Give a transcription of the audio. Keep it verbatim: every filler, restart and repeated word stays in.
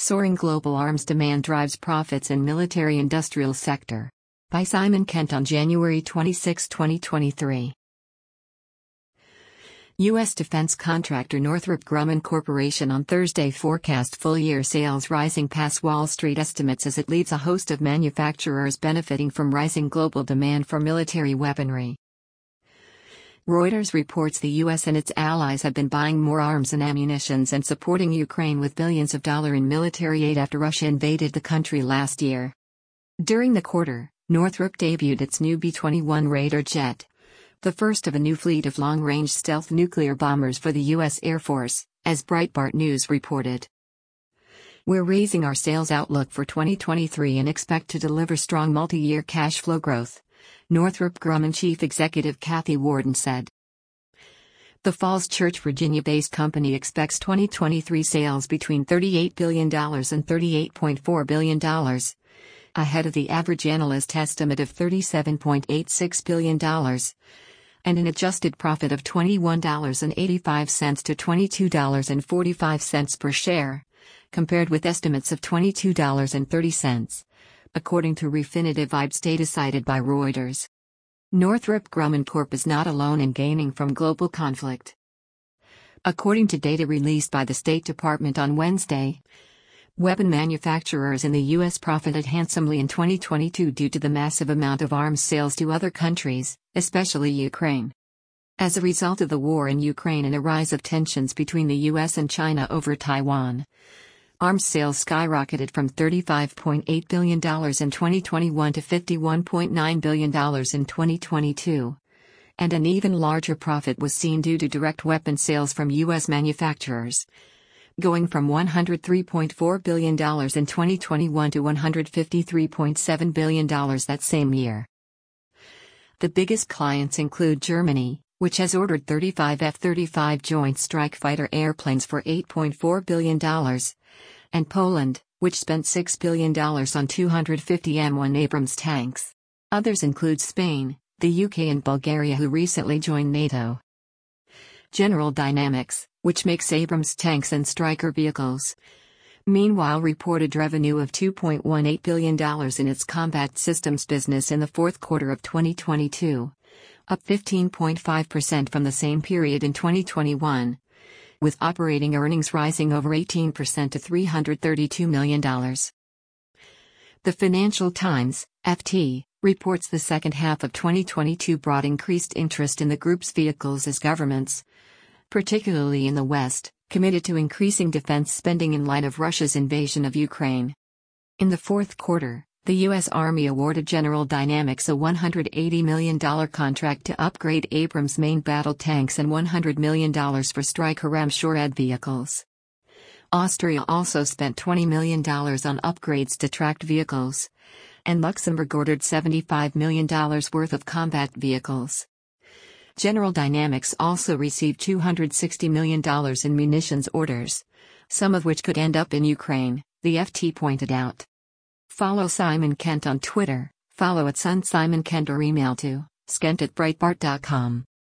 Soaring global arms demand drives profits in military-industrial sector. By Simon Kent on January twenty-sixth, twenty twenty-three. U S defense contractor Northrop Grumman Corporation on Thursday forecast full-year sales rising past Wall Street estimates as it leads a host of manufacturers benefiting from rising global demand for military weaponry. Reuters reports the U S and its allies have been buying more arms and ammunitions and supporting Ukraine with billions of dollars in military aid after Russia invaded the country last year. During the quarter, Northrop debuted its new B twenty-one Raider jet, the first of a new fleet of long-range stealth nuclear bombers for the U S Air Force, as Breitbart News reported. We're raising our sales outlook for twenty twenty-three and expect to deliver strong multi-year cash flow growth, Northrop Grumman Chief Executive Kathy Warden said. The Falls Church, Virginia-based company expects twenty twenty-three sales between thirty-eight billion dollars and thirty-eight point four billion dollars, ahead of the average analyst estimate of thirty-seven point eight six billion dollars, and an adjusted profit of twenty-one dollars and eighty-five cents to twenty-two dollars and forty-five cents per share, compared with estimates of twenty-two dollars and thirty cents, according to Refinitiv data cited by Reuters. Northrop Grumman Corp is not alone in gaining from global conflict. According to data released by the State Department on Wednesday, weapon manufacturers in the U S profited handsomely in twenty twenty-two due to the massive amount of arms sales to other countries, especially Ukraine. As a result of the war in Ukraine and a rise of tensions between the U S and China over Taiwan, arms sales skyrocketed from thirty-five point eight billion dollars in twenty twenty-one to fifty-one point nine billion dollars in twenty twenty-two, and an even larger profit was seen due to direct weapon sales from U S manufacturers, going from one hundred three point four billion dollars in twenty twenty-one to one hundred fifty-three point seven billion dollars that same year. The biggest clients include Germany, which has ordered thirty-five F thirty-five Joint Strike Fighter airplanes for eight point four billion dollars, and Poland, which spent six billion dollars on two hundred fifty M one Abrams tanks. Others include Spain, the U K and Bulgaria, who recently joined NATO. General Dynamics, which makes Abrams tanks and Stryker vehicles, meanwhile reported revenue of two point one eight billion dollars in its combat systems business in the fourth quarter of twenty twenty-two, up fifteen point five percent from the same period in twenty twenty-one, with operating earnings rising over eighteen percent to three hundred thirty-two million dollars. The Financial Times, F T, reports the second half of twenty twenty-two brought increased interest in the group's vehicles as governments, particularly in the West, committed to increasing defense spending in light of Russia's invasion of Ukraine. In the fourth quarter, the U S Army awarded General Dynamics a one hundred eighty million dollars contract to upgrade Abrams main battle tanks and one hundred million dollars for Stryker Ramshored vehicles. Austria also spent twenty million dollars on upgrades to tracked vehicles, and Luxembourg ordered seventy-five million dollars worth of combat vehicles. General Dynamics also received two hundred sixty million dollars in munitions orders, some of which could end up in Ukraine, the F T pointed out. Follow Simon Kent on Twitter, follow at Sun Simon Kent or email to skent at breitbart dot com.